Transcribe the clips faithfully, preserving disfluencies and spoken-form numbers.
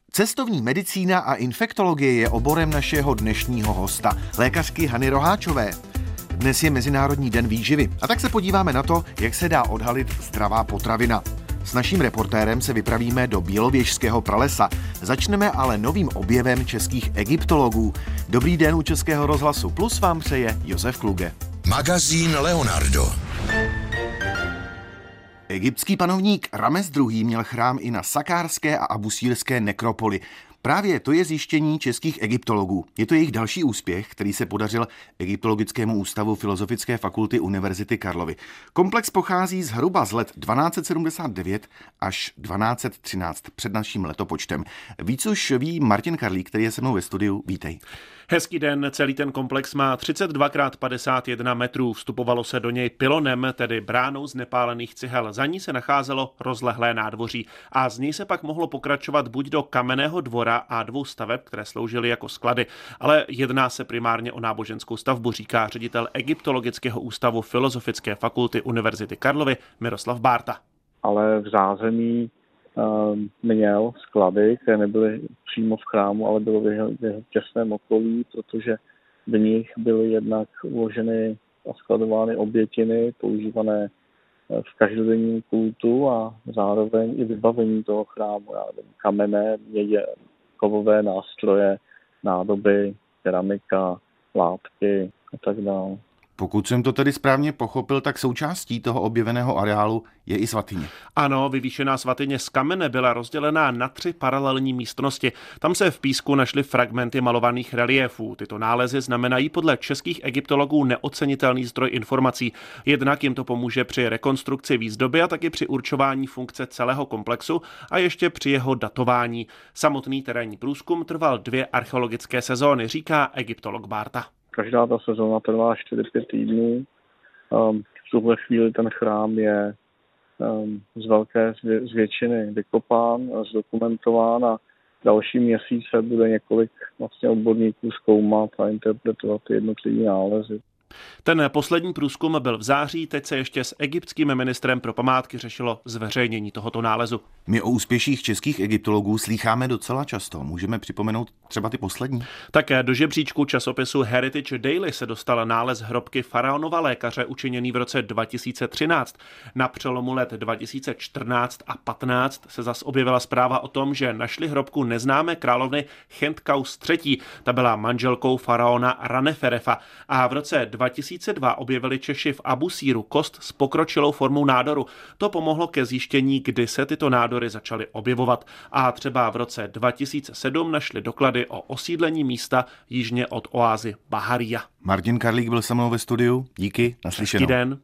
Cestovní medicína a infektologie je oborem našeho dnešního hosta, lékařky Hany Roháčové. Dnes je Mezinárodní den výživy a tak se podíváme na to, jak se dá odhalit zdravá potravina. S naším reportérem se vypravíme do Bělověžského pralesa. Začneme ale novým objevem českých egyptologů. Dobrý den u Českého rozhlasu Plus vám přeje Josef Kluge. Magazín Leonardo. Egyptský panovník Rames druhý. měl chrám i na Sakárské a Abusírské nekropoli. Právě to je zjištění českých egyptologů. Je to jejich další úspěch, který se podařil Egyptologickému ústavu Filozofické fakulty Univerzity Karlovy. Komplex pochází zhruba z let dvanáct sedmdesát devět až dvanáct třináct před naším letopočtem. Víc už ví Martin Karlík, který je se mnou ve studiu. Vítej. Hezký den, celý ten komplex má třicet dva krát padesát jedna metrů. Vstupovalo se do něj pylonem, tedy bránou z nepálených cihel. Za ní se nacházelo rozlehlé nádvoří a z něj se pak mohlo pokračovat buď do kamenného dvora a dvou staveb, které sloužily jako sklady, ale jedná se primárně o náboženskou stavbu, říká ředitel Egyptologického ústavu Filozofické fakulty Univerzity Karlovy Miroslav Bárta. Ale v zázemí měl sklady, které nebyly přímo v chrámu, ale bylo v jeho, v jeho těsném okolí, protože v nich byly jednak uloženy a skladovány obětiny používané v každodenním kultu a zároveň i vybavení toho chrámu, kamenné, mědě, kovové nástroje, nádoby, keramika, látky a tak dále. Pokud jsem to tedy správně pochopil, tak součástí toho objeveného areálu je i svatyně. Ano, vyvýšená svatyně z kamene byla rozdělená na tři paralelní místnosti. Tam se v písku našly fragmenty malovaných reliéfů. Tyto nálezy znamenají podle českých egyptologů neocenitelný zdroj informací. Jednak jim to pomůže při rekonstrukci výzdoby a taky při určování funkce celého komplexu a ještě při jeho datování. Samotný terénní průzkum trval dvě archeologické sezóny, říká egyptolog Bárta. Každá ta sezóna trvá čtyři pět týdnů. Um, v tuhle chvíli ten chrám je um, z velké z většiny vykopán, zdokumentován a další měsíce bude několik vlastně odborníků zkoumat a interpretovat ty jednotlivé nálezy. Ten poslední průzkum byl v září, teď se ještě s egyptským ministrem pro památky řešilo zveřejnění tohoto nálezu. My o úspěších českých egyptologů slýcháme docela často. Můžeme připomenout třeba ty poslední? Také do žebříčku časopisu Heritage Daily se dostal nález hrobky faraonova lékaře učiněný v roce dva tisíce třináct. Na přelomu let dva tisíce čtrnáct a patnáct se zas objevila zpráva o tom, že našli hrobku neznámé královny Chentkaus třetí. Ta byla manželkou faraona Raneferefa a v roce dva tisíce dva objevili Češi v Abusíru kost s pokročilou formou nádoru. To pomohlo ke zjištění, kdy se tyto nádory začaly objevovat. A třeba v roce dva tisíce sedm našli doklady o osídlení místa jižně od oázy Baharia. Martin Karlík byl se mnou ve studiu. Díky, naslyšenou. Hezký den.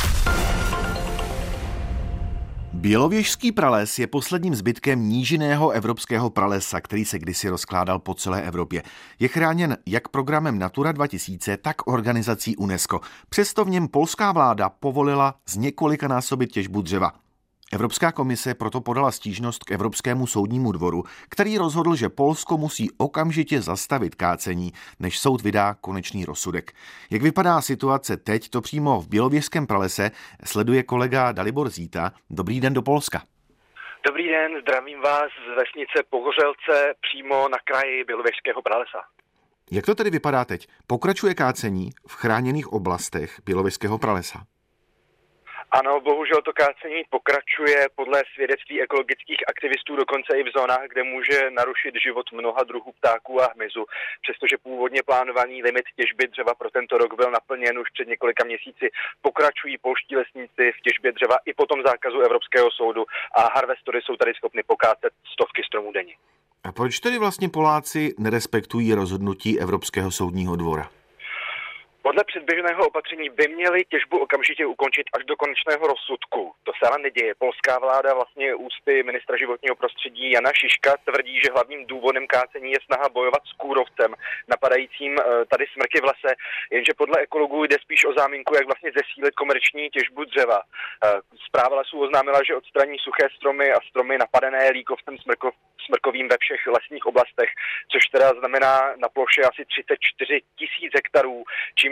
Bělověžský prales je posledním zbytkem nížinného evropského pralesa, který se kdysi rozkládal po celé Evropě. Je chráněn jak programem Natura dva tisíce, tak organizací UNESCO. Přesto v něm polská vláda povolila z několika násobit těžbu dřeva. Evropská komise proto podala stížnost k Evropskému soudnímu dvoru, který rozhodl, že Polsko musí okamžitě zastavit kácení, než soud vydá konečný rozsudek. Jak vypadá situace teď, to přímo v Bělověžském pralese sleduje kolega Dalibor Zíta. Dobrý den do Polska. Dobrý den, zdravím vás z vesnice Pohořelce přímo na kraji Bělověžského pralesa. Jak to tedy vypadá teď? Pokračuje kácení v chráněných oblastech Bělověžského pralesa? Ano, bohužel to kácení pokračuje podle svědectví ekologických aktivistů dokonce i v zónách, kde může narušit život mnoha druhů ptáků a hmyzu. Přestože původně plánovaný limit těžby dřeva pro tento rok byl naplněn už před několika měsíci, pokračují polští lesníci v těžbě dřeva i po tom zákazu Evropského soudu a harvestory jsou tady schopny pokácet stovky stromů denně. A proč tedy vlastně Poláci nerespektují rozhodnutí Evropského soudního dvora? Podle předběžného opatření by měli těžbu okamžitě ukončit až do konečného rozsudku. To se ale neděje. Polská vláda vlastně ústy ministra životního prostředí Jana Šiška tvrdí, že hlavním důvodem kácení je snaha bojovat s kůrovcem, napadajícím tady smrky v lese, jenže podle ekologů jde spíš o záminku, jak vlastně zesílit komerční těžbu dřeva. Správa lesů oznámila, že odstraní suché stromy a stromy napadené líkovcem smrkov, smrkovým ve všech lesních oblastech, což teda znamená na ploše asi třicet čtyři tisíc hektarů, čím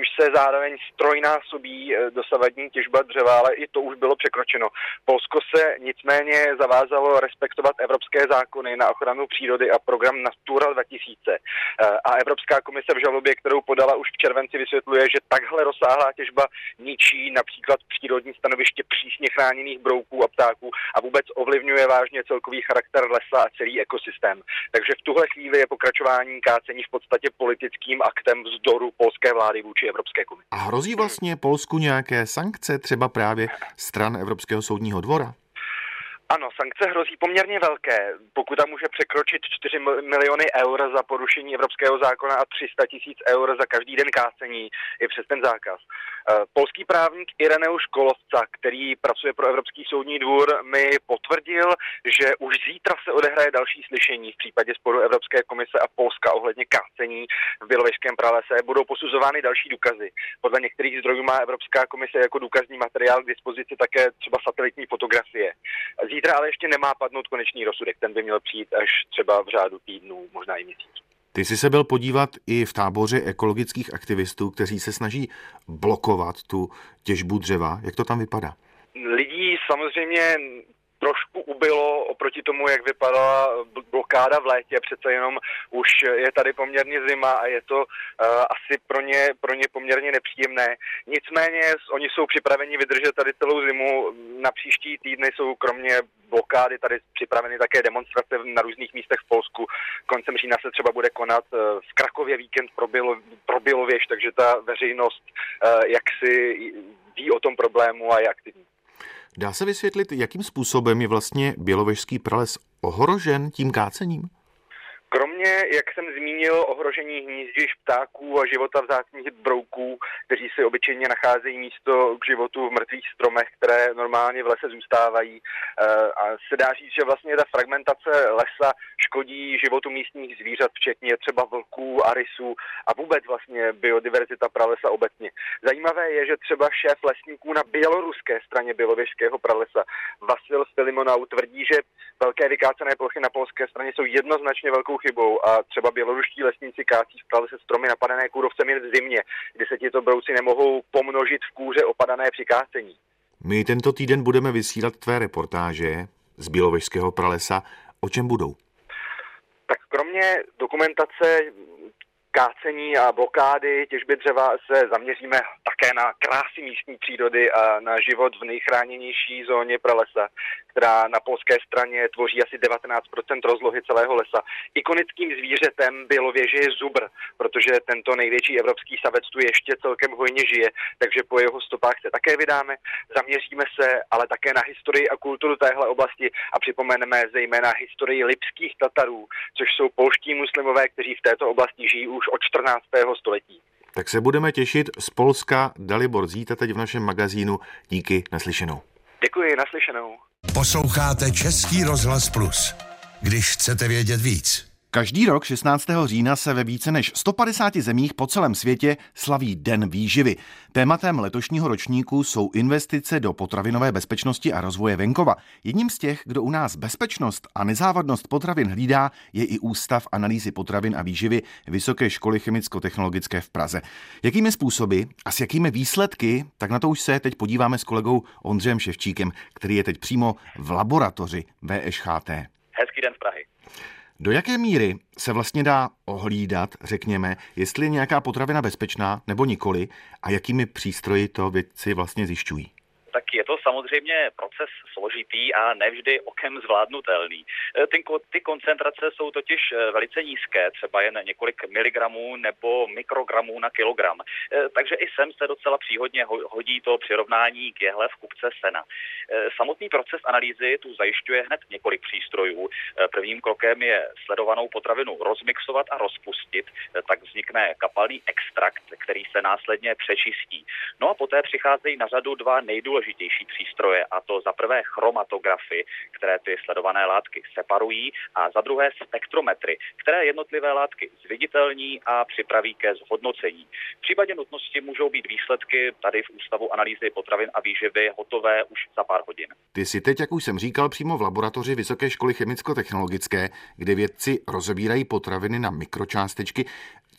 čímž se zároveň strojnásobí dosavadní těžba dřeva, ale i to už bylo překročeno. Polsko se nicméně zavázalo respektovat evropské zákony na ochranu přírody a program Natura dva tisíce. A Evropská komise v žalobě, kterou podala už v červenci, vysvětluje, že takhle rozsáhlá těžba ničí například přírodní stanoviště přísně chráněných brouků a ptáků a vůbec ovlivňuje vážně celkový charakter lesa a celý ekosystém. Takže v tuhle chvíli je pokračování kácení v podstatě politickým aktem vzdoru polské vlády vůči Evropské komisi. A hrozí vlastně Polsku nějaké sankce, třeba právě stran Evropského soudního dvora? Ano, sankce hrozí poměrně velké. Pokuta může překročit čtyři miliony eur za porušení evropského zákona a tři sta tisíc eur za každý den kácení i přes ten zákaz. Polský právník Ireneusz Kolovca, který pracuje pro Evropský soudní dvůr, mi potvrdil, že už zítra se odehraje další slyšení v případě sporu Evropské komise a Polska ohledně kácení v Bělověžském pralese. Budou posuzovány další důkazy. Podle některých zdrojů má Evropská komise jako důkazní materiál k dispozici také třeba satelitní fotografie. Zítra ale ještě nemá padnout konečný rozsudek, ten by měl přijít až třeba v řádu týdnů, možná i měsíců. Ty jsi se byl podívat i v táboře ekologických aktivistů, kteří se snaží blokovat tu těžbu dřeva. Jak to tam vypadá? Lidí samozřejmě trošku ubylo oproti tomu, jak vypadala blokáda v létě. Přece jenom už je tady poměrně zima a je to uh, asi pro ně, pro ně poměrně nepříjemné. Nicméně oni jsou připraveni vydržet tady celou zimu. Na příští týdny jsou kromě blokády tady připraveny také demonstrace na různých místech v Polsku. Koncem října se třeba bude konat v Krakově víkend pro, Bělo, pro Bělověž, takže ta veřejnost uh, jaksi ví o tom problému a je aktivní. Dá se vysvětlit, jakým způsobem je vlastně bělovežský prales ohrožen tím kácením? Kromě, jak jsem zmínil, ohrožení hnízdišť ptáků a života vzácných brouků, kteří si obyčejně nacházejí místo k životu v mrtvých stromech, které normálně v lese zůstávají. A se dá říct, že vlastně ta fragmentace lesa škodí životu místních zvířat, včetně třeba vlků a rysů a vůbec vlastně biodiverzita pralesa obecně. Zajímavé je, že třeba šéf lesníků na běloruské straně bělověžského pralesa Vasil Filimonau tvrdí, že velké vykácené plochy na polské straně jsou jednoznačně velkou chybou a třeba běloruští lesníci kácí v pralese stromy napadené kůrovcem jen v zimě, kdy se tito brouci nemohou pomnožit v kůře opadané při kácení. My tento týden budeme vysílat tvé reportáže z bělovežského pralesa. O čem budou? Tak kromě dokumentace kácení a blokády těžby dřeva se zaměříme také na krásy místní přírody a na život v nejchráněnější zóně pralesa, která na polské straně tvoří asi devatenáct procent rozlohy celého lesa. Ikonickým zvířetem Bělověže je zubr, protože tento největší evropský savec tu ještě celkem hojně žije, takže po jeho stopách se také vydáme. Zaměříme se ale také na historii a kulturu téhle oblasti a připomeneme zejména historii lipských Tatarů, což jsou polští muslimové, kteří v této oblasti žijí už od čtrnáctého století. Tak se budeme těšit z Polska. Dalibor Zíta teď v našem magazínu. Díky, naslyšenou. Děkuji, naslyšenou. Posloucháte Český rozhlas Plus. Když chcete vědět víc. Každý rok šestnáctého října se ve více než sto padesáti zemích po celém světě slaví Den výživy. Tématem letošního ročníku jsou investice do potravinové bezpečnosti a rozvoje venkova. Jedním z těch, kdo u nás bezpečnost a nezávadnost potravin hlídá, je i Ústav analýzy potravin a výživy Vysoké školy chemicko-technologické v Praze. Jakými způsoby a s jakými výsledky, tak na to už se teď podíváme s kolegou Ondřejem Ševčíkem, který je teď přímo v laboratoři V Š Ch T. Hezký den z Prahy. Do jaké míry se vlastně dá ohlídat, řekněme, jestli je nějaká potravina bezpečná nebo nikoli a jakými přístroji to vědci vlastně zjišťují? Tak je to samozřejmě proces složitý a nevždy okem zvládnutelný. Ty, ty koncentrace jsou totiž velice nízké, třeba jen několik miligramů nebo mikrogramů na kilogram. Takže i sem se docela příhodně hodí to přirovnání k jehle v kupce sena. Samotný proces analýzy tu zajišťuje hned několik přístrojů. Prvním krokem je sledovanou potravinu rozmixovat a rozpustit, tak vznikne kapalný extrakt, který se následně přečistí. No a poté přicházejí na řadu dva nejdůležitější přístroje, a to za prvé chromatografy, které ty sledované látky separují, a za druhé spektrometry, které jednotlivé látky zviditelní a připraví ke zhodnocení. V případě nutnosti můžou být výsledky tady v Ústavu analýzy potravin a výživy hotové už za pár hodin. Ty jsi teď, jak už jsem říkal, přímo v laboratoři Vysoké školy chemicko-technologické, kde vědci rozebírají potraviny na mikročástečky.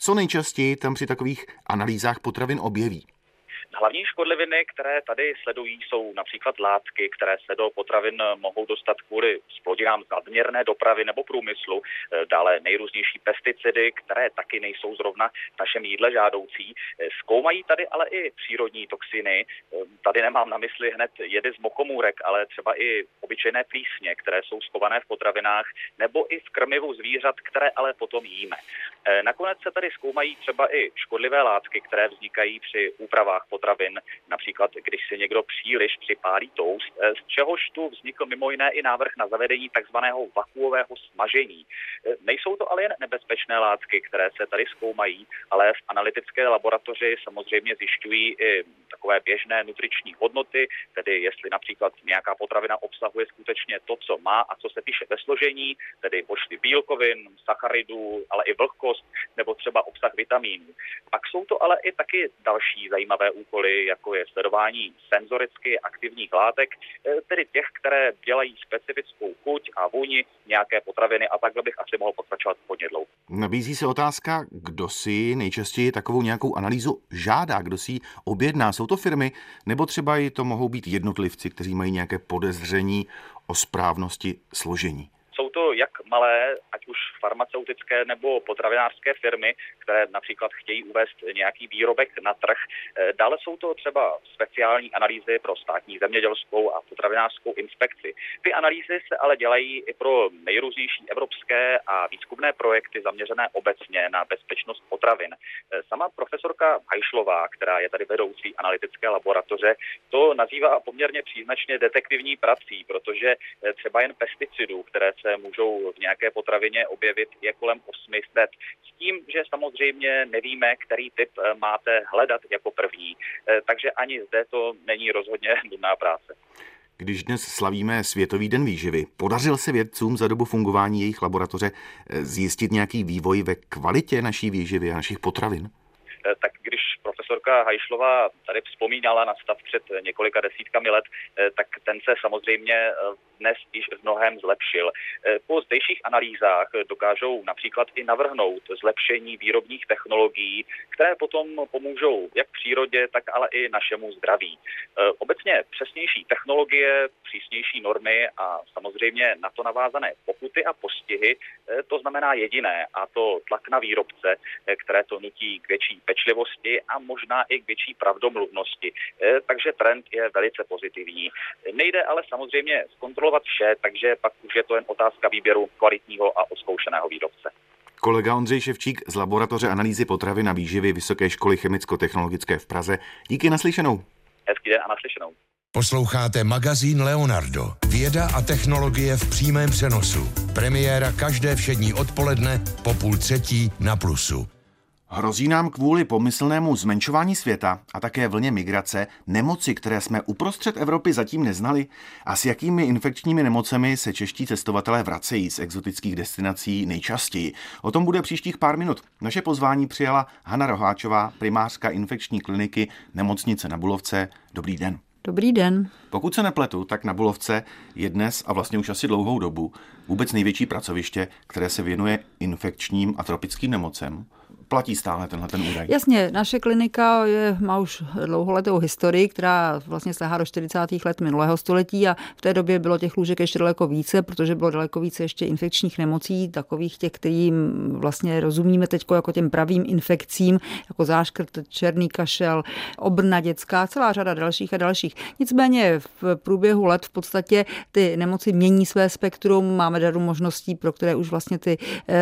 Co nejčastěji tam při takových analýzách potravin objeví? Hlavní škodliviny, které tady sledují, jsou například látky, které se do potravin mohou dostat kvůli zplodinám z nadměrné dopravy nebo průmyslu, dále nejrůznější pesticidy, které taky nejsou zrovna v našem jídle žádoucí. Zkoumají tady ale i přírodní toxiny. Tady nemám na mysli hned jedy z mokomůrek, ale třeba i obyčejné plísně, které jsou schované v potravinách, nebo i v krmivu zvířat, které ale potom jíme. Nakonec se tady zkoumají třeba i škodlivé látky, které vznikají při úpravách potravin, například když si někdo příliš připálí toast, z čehož tu vznikl mimo jiné i návrh na zavedení takzvaného vakuového smažení. Nejsou to ale jen nebezpečné látky, které se tady zkoumají, ale v analytické laboratoři samozřejmě zjišťují i takové běžné nutriční hodnoty, tedy jestli například nějaká potravina obsahuje skutečně to, co má a co se píše ve složení, tedy počty bílkovin, sacharidů, ale i vlhkost nebo třeba obsah vitamínů. Pak jsou to ale i taky další zajímavé úkoly, jako je sledování senzoricky aktivních látek, tedy těch, které dělají specifickou chuť a vůni nějaké potraviny, a takhle bych asi mohl pokračovat hodně dlouho. Nabízí se otázka, kdo si nejčastěji takovou nějakou analýzu žádá, kdo si ji objedná. Jsou to firmy, nebo třeba i to mohou být jednotlivci, kteří mají nějaké podezření o správnosti složení? Jsou to jak malé, ať už farmaceutické nebo potravinářské firmy, které například chtějí uvést nějaký výrobek na trh. Dále jsou to třeba speciální analýzy pro státní zemědělskou a potravinářskou inspekci. Ty analýzy se ale dělají i pro nejrůznější evropské a výzkumné projekty zaměřené obecně na bezpečnost potravin. Sama profesorka Hajšlová, která je tady vedoucí analytické laboratoře, to nazývá poměrně příznačně detektivní prací, protože třeba jen pesticidů, které se můžou v nějaké potravině objevit, je kolem osm set. S tím, že samozřejmě nevíme, který typ máte hledat jako první. Takže ani zde to není rozhodně nudná práce. Když dnes slavíme Světový den výživy, podařil se vědcům za dobu fungování jejich laboratoře zjistit nějaký vývoj ve kvalitě naší výživy a našich potravin? Tak když profesorka Hajšlová tady vzpomínala na stav před několika desítkami let, tak ten se samozřejmě dnes již v mnohém zlepšil. Po zdejších analýzách dokážou například i navrhnout zlepšení výrobních technologií, které potom pomůžou jak přírodě, tak ale i našemu zdraví. Obecně přesnější technologie, přísnější normy a samozřejmě na to navázané pokuty a postihy, to znamená jediné, a to tlak na výrobce, které to nutí k větší pečlivosti a možná i k větší pravdomluvnosti. Takže trend je velice pozitivní. Nejde ale samozřejmě zkontrolovat vše, takže pak už je to jen otázka výběru kvalitního a odzkoušeného výrobce. Kolega Ondřej Ševčík z Laboratoře analýzy potravin a výživy Vysoké školy chemicko-technologické v Praze. Díky, naslyšenou. Hezký den a naslyšenou. Posloucháte magazín Leonardo. Věda a technologie v přímém přenosu. Premiéra každé všední odpoledne po půl třetí na Plusu. Hrozí nám kvůli pomyslnému zmenšování světa a také vlně migrace nemoci, které jsme uprostřed Evropy zatím neznali? A s jakými infekčními nemocemi se čeští cestovatelé vracejí z exotických destinací nejčastěji? O tom bude příštích pár minut. Naše pozvání přijala Hana Roháčová, primářka infekční kliniky Nemocnice Na Bulovce. Dobrý den. Dobrý den. Pokud se nepletu, tak Na Bulovce je dnes a vlastně už asi dlouhou dobu vůbec největší pracoviště, které se věnuje infekčním a tropickým nemocem. Platí stále tenhle ten údaj? Jasně, naše klinika je, má už dlouholetou historii, která vlastně sahá do čtyřicátých let minulého století a v té době bylo těch lůžek ještě daleko více, protože bylo daleko více ještě infekčních nemocí, takových těch, kterým vlastně rozumíme teď jako těm pravým infekcím, jako záškrt, černý kašel, obrna dětská, celá řada dalších a dalších. Nicméně v průběhu let v podstatě ty nemoci mění své spektrum, máme řadu možností, pro které už vlastně ty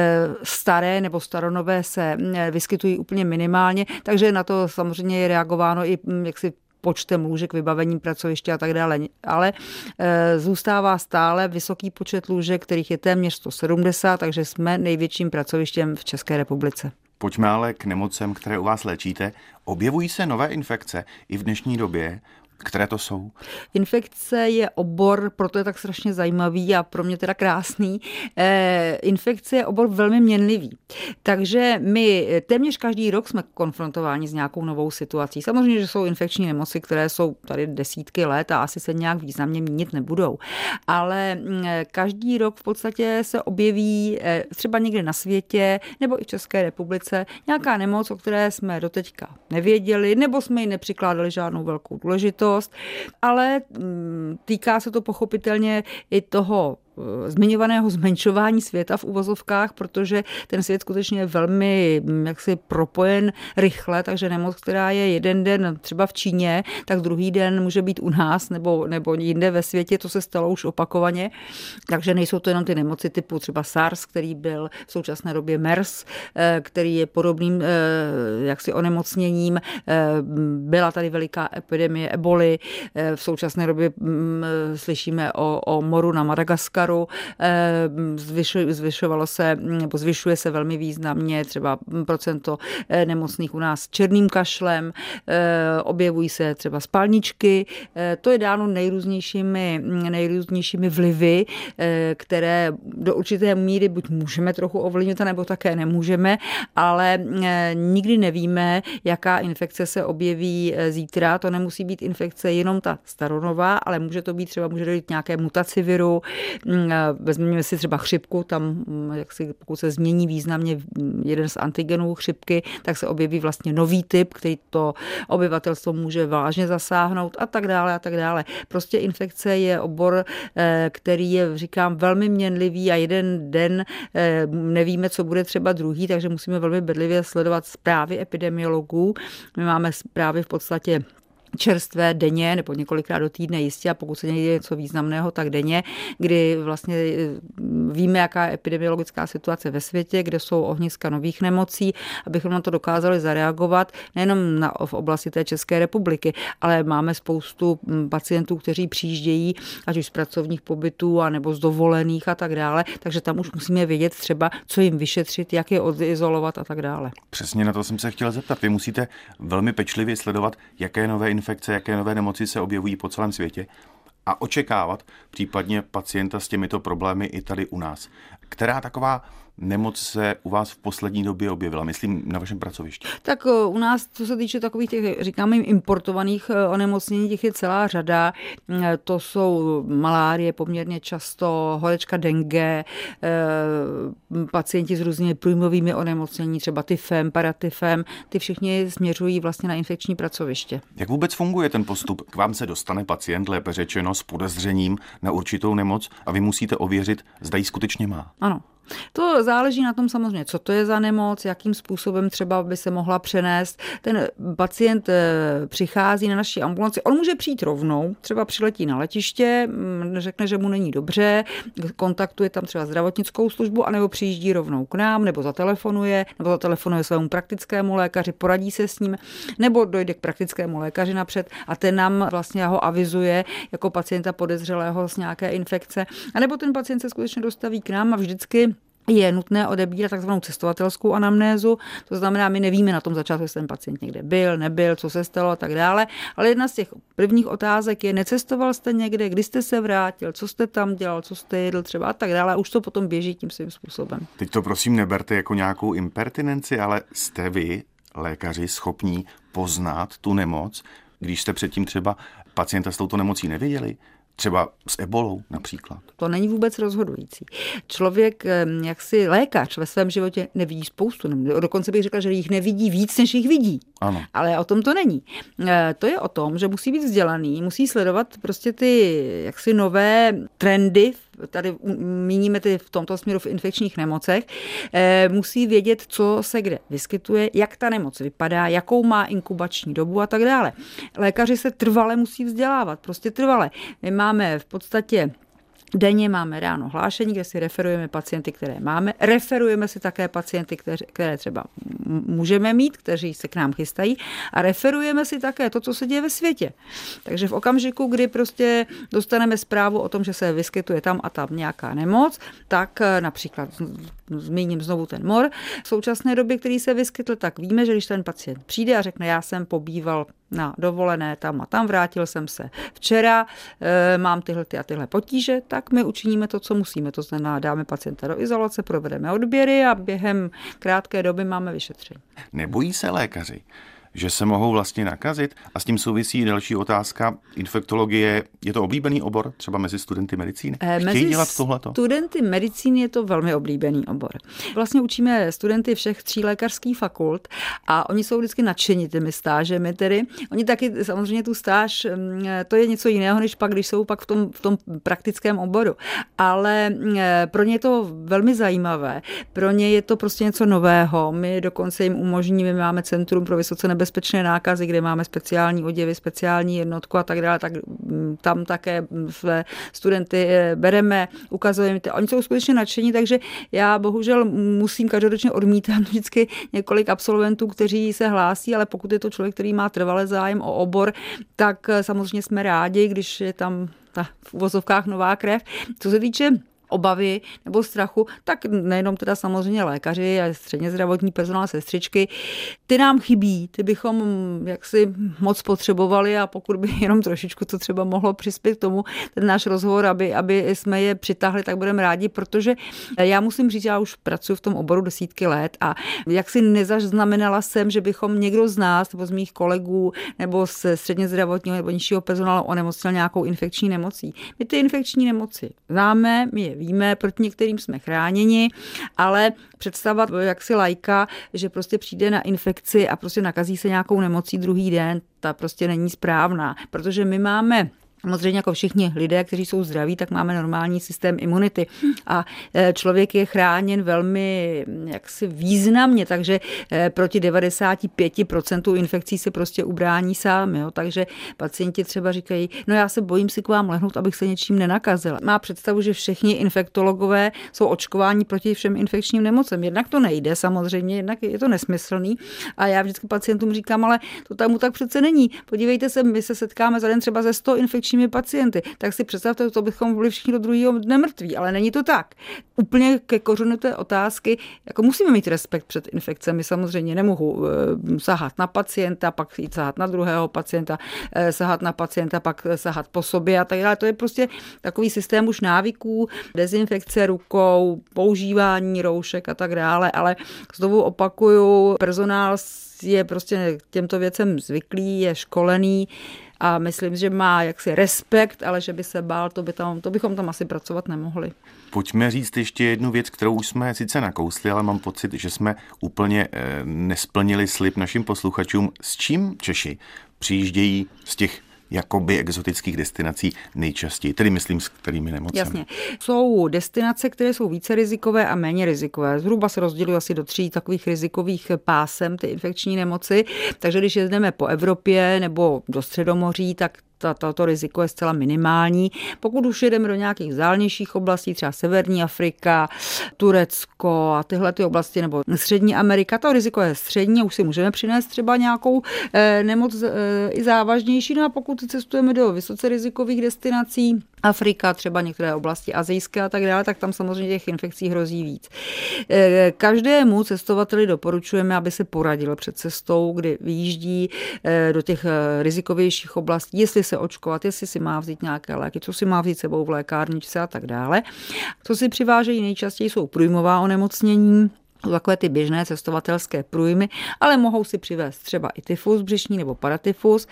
staré nebo staronové se vyskytují úplně minimálně, takže na to samozřejmě je reagováno i jaksi počtem lůžek, vybavením pracoviště a tak dále. Ale e, zůstává stále vysoký počet lůžek, kterých je téměř sto sedmdesát, takže jsme největším pracovištěm v České republice. Pojďme ale k nemocem, které u vás léčíte. Objevují se nové infekce i v dnešní době. Které to jsou? Infekce je obor, proto je tak strašně zajímavý a pro mě teda krásný. E, infekce je obor velmi měnlivý. Takže my téměř každý rok jsme konfrontováni s nějakou novou situací. Samozřejmě, že jsou infekční nemoci, které jsou tady desítky let a asi se nějak významně měnit nebudou. Ale každý rok v podstatě se objeví třeba někde na světě nebo i v České republice nějaká nemoc, o které jsme doteďka nevěděli, nebo jsme ji nepřikládali žádnou velkou důležitost, ale týká se to pochopitelně i toho zmiňovaného zmenšování světa v uvozovkách, protože ten svět skutečně je velmi jaksi propojen rychle, takže nemoc, která je jeden den třeba v Číně, tak druhý den může být u nás nebo, nebo jinde ve světě, to se stalo už opakovaně. Takže nejsou to jenom ty nemoci typu třeba SARS, který byl v současné době MERS, který je podobným jaksi onemocněním. Byla tady veliká epidemie eboli, v současné době slyšíme o, o moru na Madagaskaru, zvyšovalo se, nebo zvyšuje se velmi významně třeba procento nemocných u nás černým kašlem, objevují se třeba spalničky. To je dáno nejrůznějšími, nejrůznějšími vlivy, které do určité míry buď můžeme trochu ovlivnit, nebo také nemůžeme, ale nikdy nevíme, jaká infekce se objeví zítra. To nemusí být infekce jenom ta staronová, ale může to být třeba, může dojít nějaké mutaci viru. Vezměme si třeba chřipku, tam jak si, pokud se změní významně jeden z antigenů chřipky, tak se objeví vlastně nový typ, který to obyvatelstvo může vážně zasáhnout a tak dále a tak dále. Prostě infekce je obor, který je, říkám, velmi měnlivý a jeden den nevíme, co bude třeba druhý, takže musíme velmi bedlivě sledovat zprávy epidemiologů. My máme zprávy v podstatě čerstvé denně nebo několikrát do týdne jistě a pokud se někde něco významného, tak denně, kdy vlastně víme, jaká je epidemiologická situace ve světě, kde jsou ohniska nových nemocí, abychom na to dokázali zareagovat nejenom na, v oblasti té České republiky, ale máme spoustu pacientů, kteří přijíždějí ať už z pracovních pobytů a nebo z dovolených a tak dále, takže tam už musíme vědět třeba, co jim vyšetřit, jak je odizolovat a tak dále. Přesně na to jsem se chtěl zeptat. Vy musíte velmi pečlivě sledovat, jaké nové infekce, jaké nové nemoci se objevují po celém světě a očekávat případně pacienta s těmito problémy i tady u nás. Která taková nemoc se u vás v poslední době objevila, myslím na vašem pracovišti? Tak u nás, co se týče takových těch, říkáme jim, importovaných onemocnění, těch je celá řada. To jsou malárie poměrně často, horečka dengue, pacienti s různými průjmovými onemocnění, třeba tyfem, paratyfem, ty všichni směřují vlastně na infekční pracoviště. Jak vůbec funguje ten postup? K vám se dostane pacient, lépe řečeno, s podezřením na určitou nemoc a vy musíte ověřit, zda ji skutečně má. Ano. To záleží na tom samozřejmě, co to je za nemoc, jakým způsobem třeba by se mohla přenést. Ten pacient přichází na naší ambulanci, on může přijít rovnou, třeba přiletí na letiště, řekne, že mu není dobře, kontaktuje tam třeba zdravotnickou službu, anebo přijíždí rovnou k nám, nebo zatelefonuje, nebo zatelefonuje svému praktickému lékaři, poradí se s ním, nebo dojde k praktickému lékaři napřed a ten nám vlastně ho avizuje jako pacienta podezřelého z nějaké infekce. A nebo ten pacient se skutečně dostaví k nám a vždycky je nutné odebírat takzvanou cestovatelskou anamnézu, to znamená, my nevíme na tom začátku, jestli ten pacient někde byl, nebyl, co se stalo a tak dále, ale jedna z těch prvních otázek je, necestoval jste někde, kdy jste se vrátil, co jste tam dělal, co jste jedl třeba a tak dále, a už to potom běží tím svým způsobem. Teď to prosím neberte jako nějakou impertinenci, ale jste vy, lékaři, schopní poznat tu nemoc, když jste předtím třeba pacienta s touto nemocí neviděli? Třeba s ebolou například. To není vůbec rozhodující. Člověk, jaksi lékař ve svém životě nevidí spoustu. Dokonce bych řekla, že jich nevidí víc, než jich vidí. Ano. Ale o tom to není. To je o tom, že musí být vzdělaný, musí sledovat prostě ty jaksi nové trendy, tady míníme ty v tomto směru v infekčních nemocech, musí vědět, co se kde vyskytuje, jak ta nemoc vypadá, jakou má inkubační dobu a tak dále. Lékaři se trvale musí vzdělávat, prostě trvale. My máme v podstatě denně máme ráno hlášení, kde si referujeme pacienty, které máme. Referujeme si také pacienty, které, které třeba můžeme mít, kteří se k nám chystají a referujeme si také to, co se děje ve světě. Takže v okamžiku, kdy prostě dostaneme zprávu o tom, že se vyskytuje tam a tam nějaká nemoc, tak například zmíním znovu ten mor. V současné době, který se vyskytl, tak víme, že když ten pacient přijde a řekne, já jsem pobýval na dovolené tam a tam, vrátil jsem se včera, e, mám tyhle ty a tyhle potíže, tak my učiníme to, co musíme. To znamená, dáme pacienta do izolace, provedeme odběry a během krátké doby máme vyšetření. Nebojí se lékaři, že se mohou vlastně nakazit? A s tím souvisí další otázka. Infektologie, je to oblíbený obor třeba mezi studenty medicíny? Chtějí mezi dělat tohleto? Studenty medicíny je to velmi oblíbený obor. Vlastně učíme studenty všech tří lékařských fakult a oni jsou vždycky nadšeni těmi stážemi tedy. Oni taky samozřejmě tu stáž, to je něco jiného, než pak, když jsou pak v tom, v tom praktickém oboru. Ale pro ně je to velmi zajímavé. Pro ně je to prostě něco nového. My dokonce jim umožníme, my máme Centrum pro vysoce nebezpečné nákazy, kde máme speciální oděvy, speciální jednotku a tak dále, tak tam také své studenty bereme, ukazujeme. Oni jsou skutečně nadšení, takže já bohužel musím každoročně odmítat vždycky několik absolventů, kteří se hlásí, ale pokud je to člověk, který má trvalé zájem o obor, tak samozřejmě jsme rádi, když je tam ta v uvozovkách nová krev. Co se týče obavy nebo strachu, tak nejenom teda samozřejmě lékaři a středně zdravotní personál, sestřičky, ty nám chybí, ty bychom jaksi moc potřebovali a pokud by jenom trošičku to třeba mohlo přispět k tomu, ten náš rozhovor, aby, aby jsme je přitáhli, tak budeme rádi, protože já musím říct, já už pracuji v tom oboru desítky let a jaksi nezaznamenala jsem, že bychom někdo z nás nebo z mých kolegů nebo z středně zdravotního nebo nižšího personálu onemocněl nějakou infekční nemocí. My ty infekční nemoci známe, my je víme, proti některým jsme chráněni, ale představovat jaksi laika, že prostě přijde na infekci a prostě nakazí se nějakou nemocí druhý den, ta prostě není správná, protože my máme samozřejmě jako všichni lidé, kteří jsou zdraví, tak máme normální systém imunity a člověk je chráněn velmi jaksi významně, takže proti devadesát pět procent infekcí se prostě ubrání sám, jo? Takže pacienti třeba říkají, no já se bojím si k vám lehnout, abych se něčím nenakazil. Má představu, že všichni infektologové jsou očkováni proti všem infekčním nemocem. Jednak to nejde samozřejmě, jednak je to nesmyslný a já vždycky pacientům říkám, ale to tam tak přece není. Podívejte se, my se setkáme za den třeba ze sto infekčních pacienty, tak si představte, to bychom byli všichni do druhého dne mrtví, ale není to tak. Úplně ke kořenu té otázky, jako musíme mít respekt před infekcemi, samozřejmě nemohu e, sahat na pacienta, pak jít sahat na druhého pacienta, e, sahat na pacienta, pak sahat po sobě a tak dále. To je prostě takový systém už návyků, dezinfekce rukou, používání roušek a tak dále, ale znovu opakuju, personál je prostě těmto věcem zvyklý, je školený, a myslím, že má jaksi respekt, ale že by se bál, to, by tam, to bychom tam asi pracovat nemohli. Pojďme říct ještě jednu věc, kterou už jsme sice nakousli, ale mám pocit, že jsme úplně eh, nesplnili slib našim posluchačům. S čím Češi přijíždějí z těch jakoby exotických destinací nejčastěji, tedy myslím s kterými nemocemi? Jasně. Jsou destinace, které jsou více rizikové a méně rizikové. Zhruba se rozdělují asi do tří takových rizikových pásem ty infekční nemoci, takže když jezdeme po Evropě nebo do Středomoří, tak toto riziko je zcela minimální. Pokud už jedeme do nějakých vzdálenějších oblastí, třeba Severní Afrika, Turecko a tyhle ty oblasti, nebo Střední Amerika, to riziko je střední, už si můžeme přinést třeba nějakou eh, nemoc eh, i závažnější. No a pokud cestujeme do vysoce rizikových destinací, Afrika, třeba některé oblasti azijské a tak dále, tak tam samozřejmě těch infekcí hrozí víc. Eh, každému cestovateli doporučujeme, aby se poradil před cestou, kdy vyjíždí eh, do těch eh, rizikovějších oblastí, jestli se očkovat, jestli si má vzít nějaké léky, co si má vzít sebou v lékárničce a tak dále. Co si přivážejí nejčastěji jsou průjmová onemocnění, takové ty běžné cestovatelské průjmy, ale mohou si přivést třeba i tyfus břišní nebo paratyfus,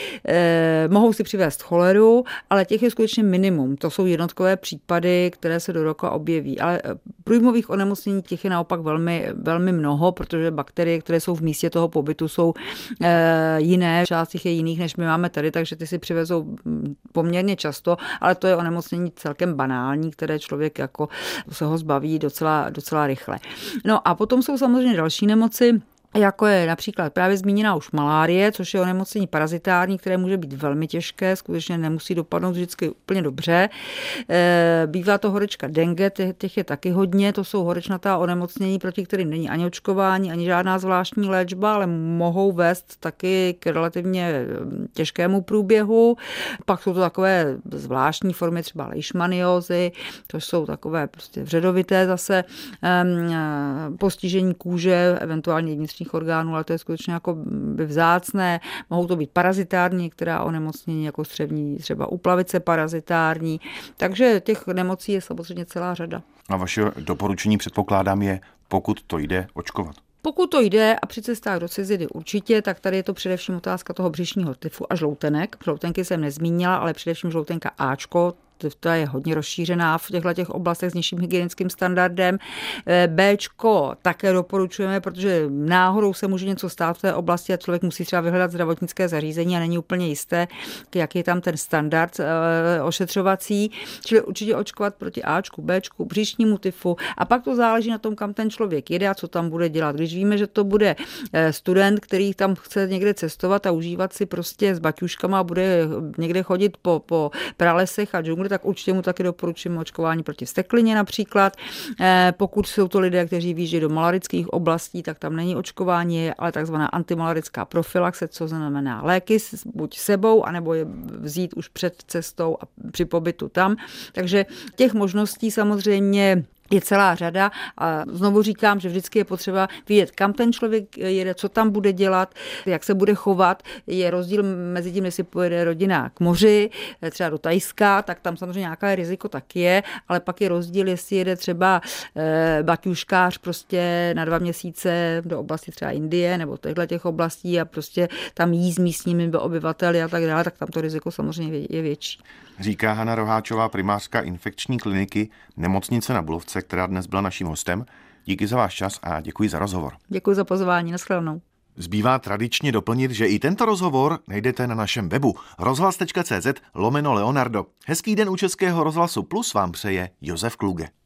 eh, mohou si přivést choleru, ale těch je skutečně minimum. To jsou jednotkové případy, které se do roka objeví. Ale průjmových onemocnění těch je naopak velmi, velmi mnoho, protože bakterie, které jsou v místě toho pobytu, jsou eh, jiné, část těch je jiných, než my máme tady, takže ty si přivezou poměrně často, ale to je onemocnění celkem banální, které člověk jako se ho zbaví docela, docela rychle. No a potom jsou samozřejmě další nemoci, jako je například právě zmíněná už malárie, což je onemocnění parazitární, které může být velmi těžké, skutečně nemusí dopadnout vždycky úplně dobře. Bývá to horečka dengue, těch je taky hodně, to jsou horečnatá onemocnění, proti kterým není ani očkování, ani žádná zvláštní léčba, ale mohou vést taky k relativně těžkému průběhu. Pak jsou to takové zvláštní formy, třeba leishmaniózy, to jsou takové prostě vředovité zase postižení kůže, eventuálně vnitřních orgánů, ale to je skutečně jako vzácné. Mohou to být parazitární, některá onemocnění, jako střevní třeba úplavice parazitární. Takže těch nemocí je samozřejmě celá řada. A vaše doporučení, předpokládám, je, pokud to jde, očkovat. Pokud to jde a při cestách do cizidy určitě, tak tady je to především otázka toho břišního tyfu a žloutenek. Žloutenky jsem nezmínila, ale především žloutenka Ačko, to je hodně rozšířená v těchto těch oblastech s nižším hygienickým standardem. Béčko také doporučujeme, protože náhodou se může něco stát v té oblasti a člověk musí třeba vyhledat zdravotnické zařízení a není úplně jisté, jaký je tam ten standard ošetřovací. Čili určitě očkovat proti Ačku, Béčku, břišnímu tyfu a pak to záleží na tom, kam ten člověk jede a co tam bude dělat. Když víme, že to bude student, který tam chce někde cestovat a užívat si prostě s baťuškama a bude někde chodit po, po pralesech a džungli, tak určitě mu taky doporučím očkování proti vzteklině například. Pokud jsou to lidé, kteří výjíždějí do malarických oblastí, tak tam není očkování, ale takzvaná antimalarická profilaxe, co znamená léky buď sebou, anebo je vzít už před cestou a při pobytu tam. Takže těch možností samozřejmě je celá řada a znovu říkám, že vždycky je potřeba vidět, kam ten člověk jede, co tam bude dělat, jak se bude chovat. Je rozdíl mezi tím, jestli pojede rodina k moři, třeba do Thajska, tak tam samozřejmě nějaké riziko tak je, ale pak je rozdíl, jestli jede třeba eh, baťuškář prostě na dva měsíce do oblasti třeba Indie nebo těchto těch oblastí a prostě tam jí s místními obyvateli a tak dále, tak tam to riziko samozřejmě je větší. Říká Hana Roháčová, primářka infekční kliniky Nemocnice Na Bulovce, která dnes byla naším hostem. Díky za váš čas a děkuji za rozhovor. Děkuji za pozvání, nashledanou. Zbývá tradičně doplnit, že i tento rozhovor najdete na našem webu rozhlas tečka cé zet lomeno Leonardo. Hezký den u Českého rozhlasu Plus vám přeje Josef Kluge.